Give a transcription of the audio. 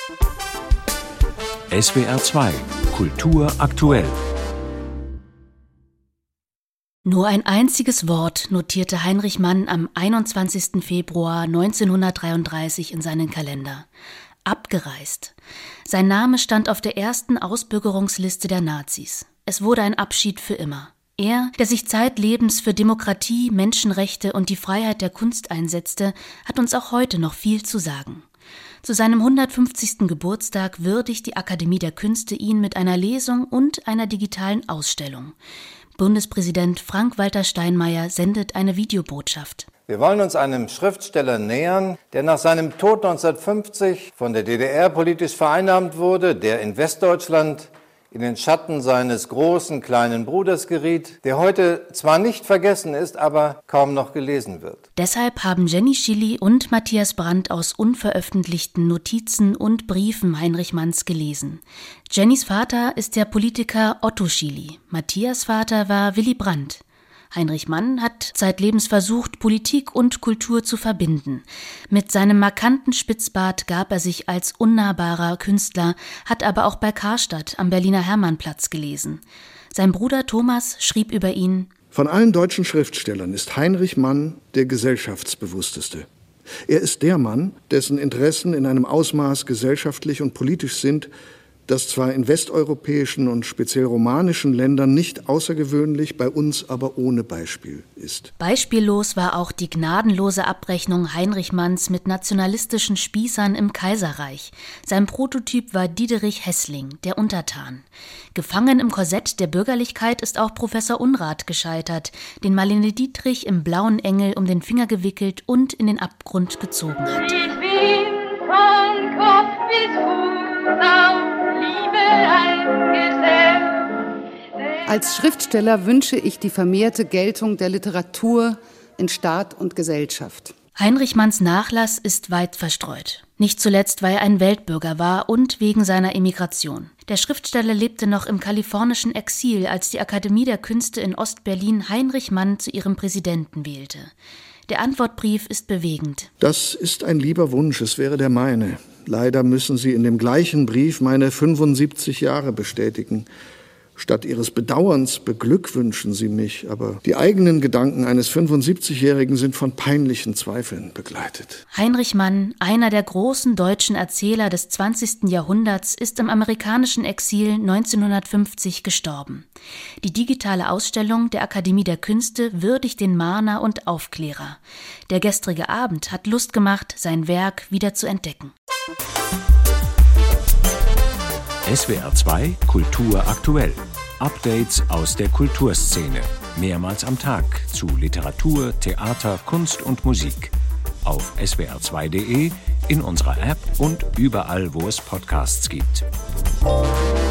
SWR 2 Kultur aktuell. Nur ein einziges Wort notierte Heinrich Mann am 21. Februar 1933 in seinen Kalender. Abgereist. Sein Name stand auf der ersten Ausbürgerungsliste der Nazis. Es wurde ein Abschied für immer. Er, der sich zeitlebens für Demokratie, Menschenrechte und die Freiheit der Kunst einsetzte, hat uns auch heute noch viel zu sagen. Zu seinem 150. Geburtstag würdigt die Akademie der Künste ihn mit einer Lesung und einer digitalen Ausstellung. Bundespräsident Frank-Walter Steinmeier sendet eine Videobotschaft. Wir wollen uns einem Schriftsteller nähern, der nach seinem Tod 1950 von der DDR politisch vereinnahmt wurde, der in Westdeutschland in den Schatten seines großen kleinen Bruders geriet, der heute zwar nicht vergessen ist, aber kaum noch gelesen wird. Deshalb haben Jenny Schilly und Matthias Brandt aus unveröffentlichten Notizen und Briefen Heinrich Manns gelesen. Jennys Vater ist der Politiker Otto Schilly, Matthias Vater war Willy Brandt. Heinrich Mann hat zeitlebens versucht, Politik und Kultur zu verbinden. Mit seinem markanten Spitzbart gab er sich als unnahbarer Künstler, hat aber auch bei Karstadt am Berliner Hermannplatz gelesen. Sein Bruder Thomas schrieb über ihn: Von allen deutschen Schriftstellern ist Heinrich Mann der gesellschaftsbewussteste. Er ist der Mann, dessen Interessen in einem Ausmaß gesellschaftlich und politisch sind, das zwar in westeuropäischen und speziell romanischen Ländern nicht außergewöhnlich, bei uns aber ohne Beispiel ist. Beispiellos war auch die gnadenlose Abrechnung Heinrich Manns mit nationalistischen Spießern im Kaiserreich. Sein Prototyp war Diederich Häßling, der Untertan. Gefangen im Korsett der Bürgerlichkeit ist auch Professor Unrat gescheitert, den Marlene Dietrich im Blauen Engel um den Finger gewickelt und in den Abgrund gezogen hat. Ich bin von Kopf bis Fuß auf Als Schriftsteller wünsche ich die vermehrte Geltung der Literatur in Staat und Gesellschaft. Heinrich Manns Nachlass ist weit verstreut. Nicht zuletzt, weil er ein Weltbürger war und wegen seiner Emigration. Der Schriftsteller lebte noch im kalifornischen Exil, als die Akademie der Künste in Ostberlin Heinrich Mann zu ihrem Präsidenten wählte. Der Antwortbrief ist bewegend. Das ist ein lieber Wunsch, es wäre der meine. Leider müssen Sie in dem gleichen Brief meine 75 Jahre bestätigen. Statt Ihres Bedauerns beglückwünschen Sie mich, aber die eigenen Gedanken eines 75-Jährigen sind von peinlichen Zweifeln begleitet. Heinrich Mann, einer der großen deutschen Erzähler des 20. Jahrhunderts, ist im amerikanischen Exil 1950 gestorben. Die digitale Ausstellung der Akademie der Künste würdigt den Mahner und Aufklärer. Der gestrige Abend hat Lust gemacht, sein Werk wieder zu entdecken. SWR 2 Kultur aktuell. Updates aus der Kulturszene. Mehrmals am Tag zu Literatur, Theater, Kunst und Musik. Auf swr2.de, in unserer App und überall, wo es Podcasts gibt.